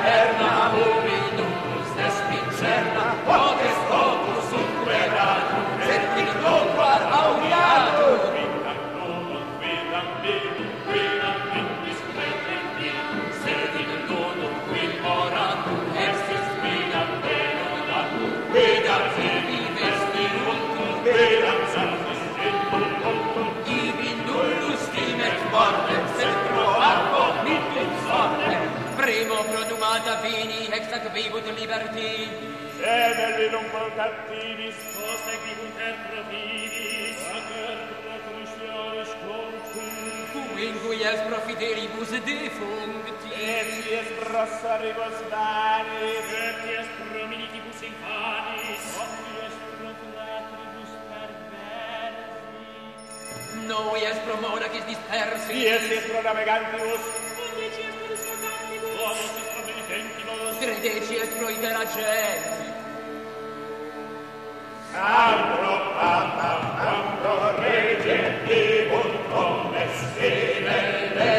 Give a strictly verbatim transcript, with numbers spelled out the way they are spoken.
caverna, hominus est incerna, potes totus superatum, et in loquar audiatur. Quidam nomum, quidam vivum, quidam vitis pretenditum, sed in nodum quid moratum, estis quidam denodatum, quidam vivi vestiruntum, quidam sanctis inculpum, Ibi nullus timet mortem, sed pro aquo mitum sortem. Primo produmata vini, ex ac vivut liberti. sed elvinum volcantinis, post equibunt et profinis, acer pro Christianis contum, In cuies profiteribus defuncti. etius pro sorribus vanis, etius pro militibus infanis, omnius pro latribus perversi, Noies pro monacis dispersi. diesis pro navegantibus, undecius pro discordantibus, duodecis pro penitentibus, Tredecies pro iteragenti. Ambro, pam, pam, ambro, regendibunt omnes fine,